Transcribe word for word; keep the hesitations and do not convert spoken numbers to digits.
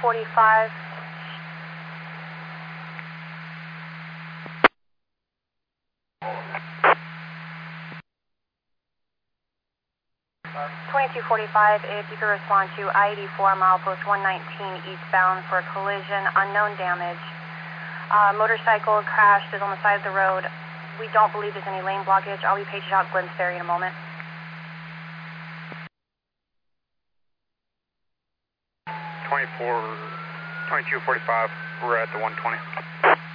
forty-five. twenty-two forty-five, if you could respond to I eighty-four, milepost one nineteen, eastbound for a collision, unknown damage. Uh, motorcycle crashed, is on the side of the road. We don't believe there's any lane blockage. I'll be paged out Glens Ferry in a moment. twenty-four, twenty-two forty-five, we're at the one twenty.